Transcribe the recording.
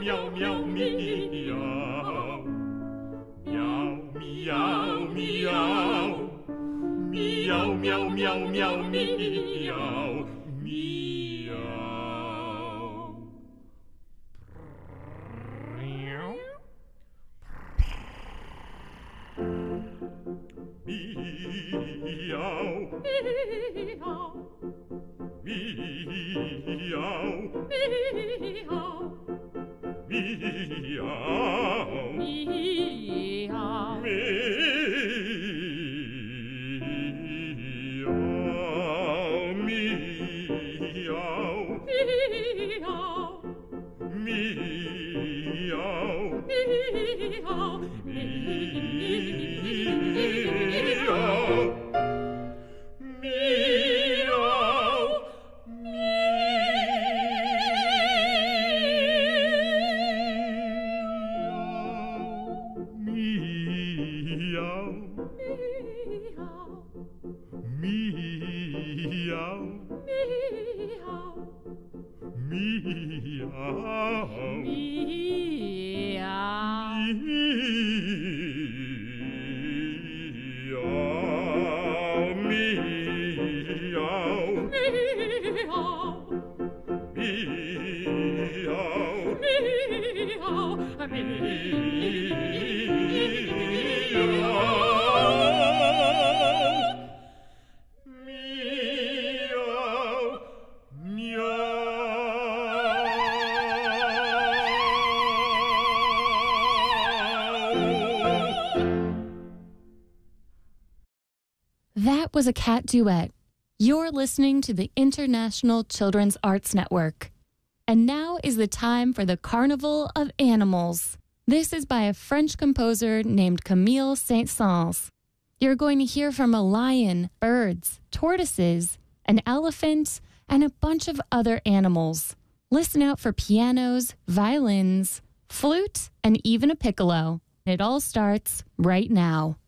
meow, meow, meow. Meow, meow, meow. Meow, meow, meow, meow, meow. Meow. That was a cat duet. You're listening to the International Children's Arts Network. And now is the time for the Carnival of Animals. This is by a French composer named Camille Saint-Saëns. You're going to hear from a lion, birds, tortoises, an elephant, and a bunch of other animals. Listen out for pianos, violins, flute, and even a piccolo. It all starts right now.